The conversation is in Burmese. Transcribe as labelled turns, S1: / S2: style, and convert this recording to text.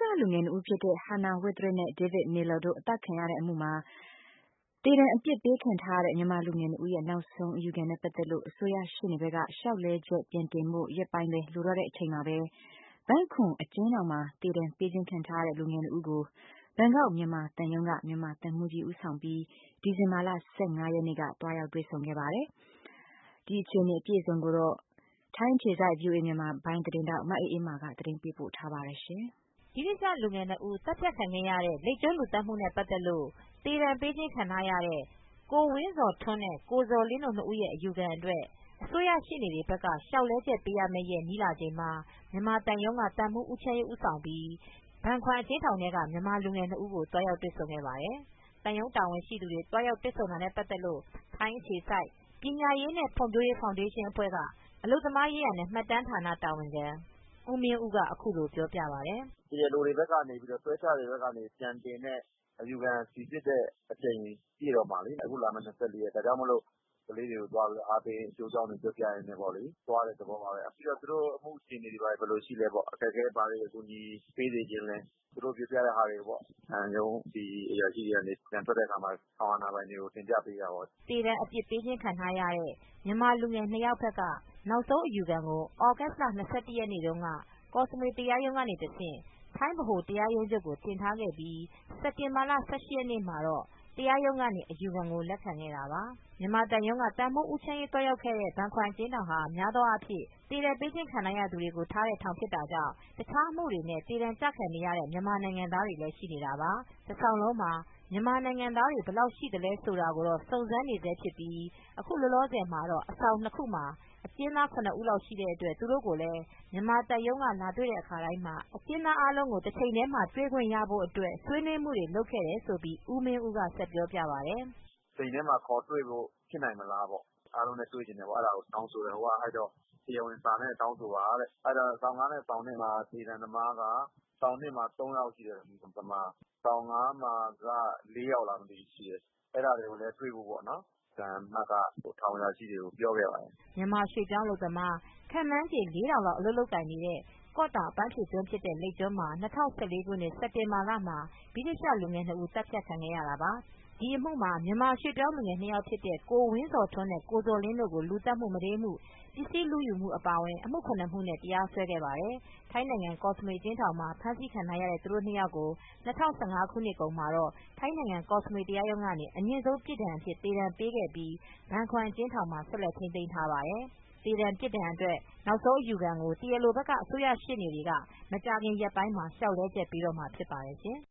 S1: ရှားလူငယ်2ဦးဖြစ်တဲ့ Hannah Witheridge နဲ့ David Miller တို့အသတ်ခံရတဲ့အမှုမှာသေဒဏ်အပြစ်ပေးခံထားရတဲ့မြန်မာလူငယ်2ဦးရဲ့နောက်ဆုံးအယူခံနဲ့ပတ်သက်လို့အစိုးရရှေ့နေဘက်ကလျှောက်လဲချက်ပြင်တင်ဖို့ရက်ပိုင်းပဲလိုတော့တဲ့အချိန်မှာပဲဘန်ခွမ်အကျဉ်းထောင်မှာသေဒဏ်ပေးခြင်းခံထားရတဲ့လူငယ်2ဦးကိုဘန်ကောက်မြန်မာသံရုံးကမြန်မာသံမှူးကြီးဦးဆောင်ပြီးဒီဇင်ဘာလ15ရက်နေ့ကတွားရောက်တွေ့ဆုံခဲ့ပါတယ်။ဒီအခြေအနေအပြည့်အစုံကိုတော့ထိုင်းခြေစိုက် VOA မြန်မာပိုင်းသတင်းတောက်မအေးအေးမာကသတင်းပေးပို့ထားပါတယ်ရှင်
S2: ။ဒီနေ့ကျလူငယ်2ဦးတပ်ဖြတ်ခံခဲ့ရတဲ့လိပ်ကျွန်းလူသတ်မှုနဲ့ပတ်သက်လို့သေဒဏ်ပေးခြင်းခံထားရတဲ့ကိုဝင်းဇော်ထွန်းနဲ့ကိုဇော်လင်းတို့2ဦးရဲ့အယူခံအတွက်အစိုးရရှေ့နေတွေဘက်ကလျှောက်လဲချက်ပေးရမယ့်ရက်နီးလာချိန်မှာမြန်မာသံရုံးကသံမှူးဦးချမ်းရေးဦးဆောင်ပြီးဘန်ခွမ်အကျဉ်းထောင်ထဲကမြန်မာလူငယ်2ဦးကိုတွားရောက်တွေ့ဆုံခဲ့ပါတယ်။သံရုံးတာဝန်ရှိသူတွေတွားရောက်တွေ့ဆုံတာနဲ့ပတ်သက်လို့ထိုင်းအခြေစိုက်ပညာရေးနဲ့ဖွံ့ဖြိုးရေးဖောင်ဒေးရှင်းအဖွဲ့ကအလုပ်သမားရေးရာနဲ့မှတ်တမ်းဌာနတာဝန်ခံဦးမင်းဦးကအခုလိုပြောပြပါတယ်
S3: ။တရားလိုတွေဘက်ကနေဆွဲချတွေဘက်ကနေပြန်တင်တဲ့အယူခံစီစစ်တဲ့အချိန်ပြည့်တော့မှာလေအခုလာမယ့်24ရက်ဒါကြောင့်မလို့ကလေးတွေကိုသွားပြီးအားပေးအကျိုးကြောင့်တွေပြောပြရင်းနဲ့ပေါ့လေသွားတဲ့သဘောပါပဲပြီးတော့သူတို့အမှုအခြေအနေတွေဘယ်လိုရှိလဲပေါ့အခက်အခဲဘာတွေအကူအညီပေးစေခြင်းလဲသူတို့ပြောပြတဲ့ဟာတွေပေါ့ရုံးဒီအရာရှိတွေကနေပြန်ထွက်တဲ့အခါမှာဆောင်အာဏာပိုင်တွေကိုတင်ပြပေးတာပေါ့
S2: သေဒဏ်အပြစ်ပေးခြင်းခံထားရတဲ့မြန်မာလူငယ်2ယောက်ဘက်ကနောက်ဆုံးအယူခံကိုဩဂတ်စ်လ21ရက်နေ့တုန်းကကော့စမေတရားရုံးကနေတဆင့်ထိုင်းဗဟိုတရားရုံးချုပ်ကိုတင်ထားခဲ့ပြီးစက်တင်ဘာလ18ရက်နေ့မှာတော့တရားရုံးကနေအယူခံကိုလက်ခံခဲ့တာပါမြန်မာသံရုံးကသံမှူးဦးချမ်းရေးတွားရောက်ခဲ့တဲ့ဘန်ခွမ်အကျဉ်းထောင်ဟာများသောအားဖြင့်သေဒဏ်ပေးခြင်းခံရသူတွေကိုထားတဲ့ထောင်ဖြစ်တာကြောင့်တခြားအမှုတွေနဲ့သေဒဏ်ကျခံနေရတဲ့မြန်မာနိုင်ငံသားတွေလည်းရှိနေတာပါတဆောင်လုံးမှာမြန်မာနိုင်ငံသားတွေဘယ်လောက်ရှိသလဲဆိုတာကိုတော့စုံစမ်းနေဆဲဖြစ်ပြီးအခုလောလောဆယ်မှာတော့အဆောင်2ခုမှာအကျဉ်းသား9ဦးလောက်ရှိတဲ့အတွက်သူတို့ကိုလည်းမြန်မာသံရုံးကလာတွေ့တဲ့အခါတိုင်းမှာအကျဉ်းသားအားလုံးကိုတစ်ချိန်တည်းမှာတွေ့ခွင့်ရဖို့အတွက်ဆွေးနွေးမှုတွေလုပ်ခဲ့တယ်ဆိုပြီးဦးမင်းဦးကဆက်ပြောပြပါတယ်
S3: ။ချိန်ထဲမှာခေါ်တွေ့ဖို့ဖြစ်နိုင်မလားပေါ့အားလုံးနဲ့တွေ့ချင်တယ်ပေါ့အဲ့ဒါကိုတောင်းဆိုတယ်ဟိုကအဲ့တော့တရားဝင်စာနဲ့တောင်းဆိုပါတဲ့အဲ့ဒါဆောင်ကားနဲ့ဆောင်နဲ့မှာဒေသသမားကဆောင်နဲ့မှာ3ယောက်ရှိတယ်သမားဆောင်ကားမှာက4ယောက်လားမသိရှိတယ်အဲ့ဒါတွေကိုလည်းတွေ့ဖို့ပေါ့နော်ကံမကထောင်ရရှိတွေကိုပြောခဲ့ပါတယ်
S2: မြန်မာရွှေကျောင်းလူသမားခန့်မှန်းခြေ4000လောက်အလုပ်လုပ်ကိုင်နေတဲ့ကော့တာအပန်းဖြေကျွန်းဖြစ်တဲ့လိပ်ကျွန်းမှာ2014ခုနှစ်စက်တင်ဘာလမှာဗြိတိရှလူငယ်2ဦးတပ်ဖြတ်ခံခဲ့ရတာပါဒီအမှုမှာမြန်မာရွှေပြောင်းလူငယ်2ယောက်ဖြစ်တဲ့ကိုဝင်းဇော်ထွန်းနဲ့ကိုဇော်လင်းတို့ကိုလူသတ်မှုမုဒိမ်းမှုပစ္စည်းလူယူမှုအပါအဝင်အမှု9မှုနဲ့တရားစွဲခဲ့ပါတယ်ထိုင်းနိုင်ငံကော့စမေကျင်းထောင်မှာဖမ်းဆီးခံထားရတဲ့သူတို့2ယောက်ကို2015ခုနှစ်ကုန်မှာတော့ထိုင်းနိုင်ငံကော့စမေတရားရုံးကနေအမြင့်ဆုံးပြစ်ဒဏ်အဖြစ်သေဒဏ်ပေးခဲ့ပြီးဘန်ခွမ်ကျင်းထောင်မှာဆက်လက်ထိန်းသိမ်းထားပါတယ်သေဒဏ်ပြစ်ဒဏ်အတွက်နောက်ဆုံးအယူခံကိုတရားလိုဘက်ကအစိုးရရှေ့နေတွေကမကြာခင်ရက်ပိုင်းမှာလျှောက်လဲချက်ပေးတော့မှာဖြစ်ပါတယ်ရှင်